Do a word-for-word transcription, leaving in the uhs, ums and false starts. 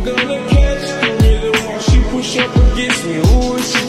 gonna catch the rhythm while she push up against me. Ooh, she